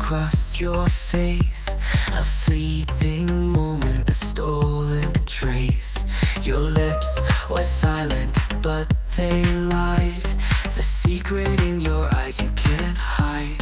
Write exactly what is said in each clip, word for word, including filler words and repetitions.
across your face, a fleeting moment, a stolen trace. Your lips were silent, but they lied. The secret in your eyes you can't hide.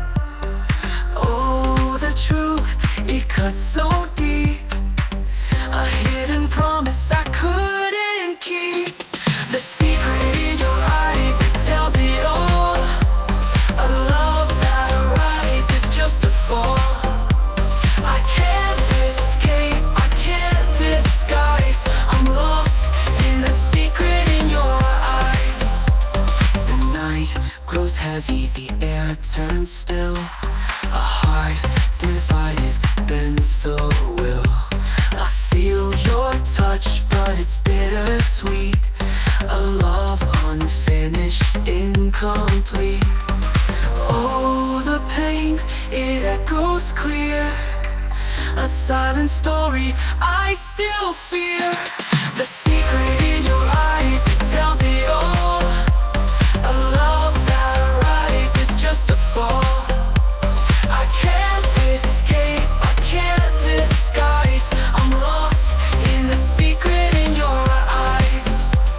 Oh, the truth, it cuts so deep. A hidden promise I couldn't keep. The secret in your eyes, it tells it all. A love that arises just to fall. I can't escape, I can't disguise. I'm lost in the secret in your eyes. The night grows heavy, the air turns still. A heart divided bends the will. I feel your touch, but it's bittersweet. A love unfinished, incomplete. Oh, the pain, it echoes clear. A silent story I still fear. The secret in your eyes, it tells it all. A love that arises just to fall. I can't escape, I can't disguise. I'm lost in the secret in your eyes.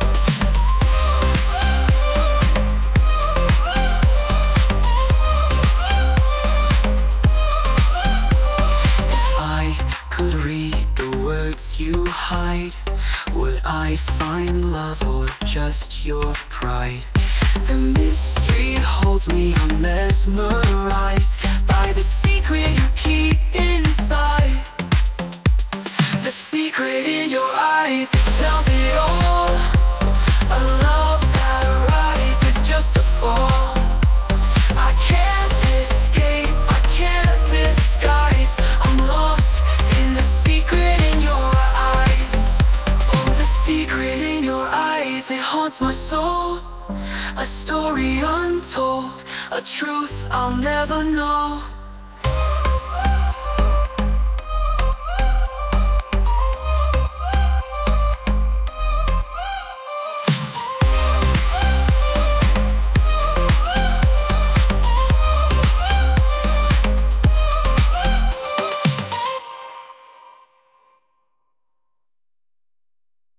If I could read the words you hide, would I find love or just your pride? The mystery holds me, I'm mesmerized by the secret you keep inside. The secret in your eyes, it tells it all. A love that arises just to fall. I can't escape, I can't disguise. I'm lost in the secret in your eyes. Oh, the secret in your eyes, it haunts my soul. A story untold, a truth I'll never know.